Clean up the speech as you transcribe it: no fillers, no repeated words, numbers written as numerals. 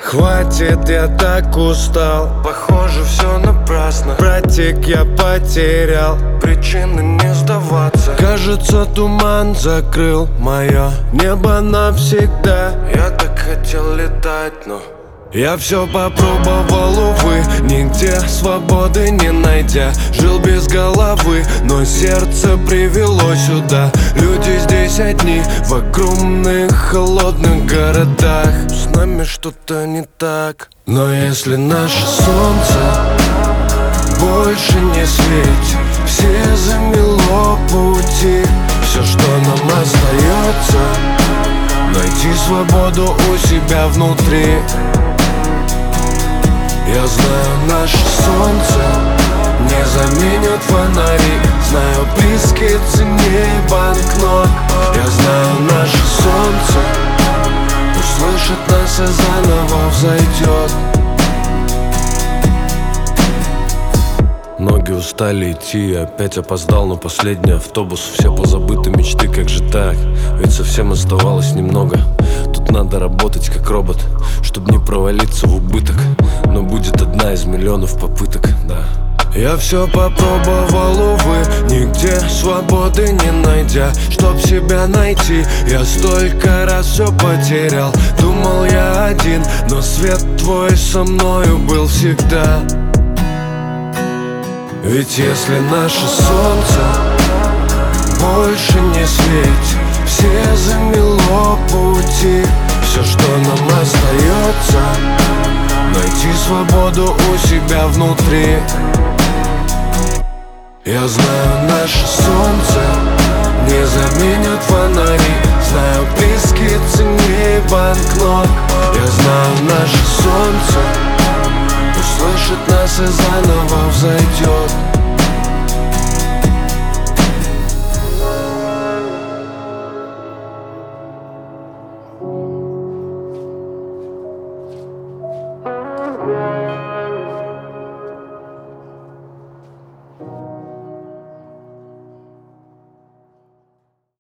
Хватит, я так устал. Похоже, все напрасно. Братик, я потерял причины не сдаваться. Кажется, туман закрыл мое небо навсегда. Я так хотел летать, но я все попробовал, увы, нигде свободы не найдя. Жил без головы, но сердце привело сюда. Люди здесь одни, в огромных холодных городах. С нами что-то не так. Но если наше солнце больше не светит, все замело пути. Все, что нам остается, найти свободу у себя внутри. Я знаю, наше солнце не заменят фонари. Знаю, близкие ценнее банкнот. Я знаю, наше солнце услышит нас и заново взойдет. Ноги устали идти, я опять опоздал на последний автобус. Все позабыты мечты, как же так? Ведь совсем оставалось немного. Тут надо работать как робот, чтобы не провалиться в убыток. Но будет одна из миллионов попыток, да. Я все попробовал, увы, нигде свободы не найдя. Чтоб себя найти, я столько раз все потерял. Думал я один, но свет твой со мною был всегда. Ведь если наше солнце больше не светит, все замело пути. Все, что нам остается, найти свободу у себя внутри. Я знаю, наше солнце не заменят фонари. Знаю, близкие ценнее банкнот. Я знаю, наше солнце услышит нас и заново взойдет.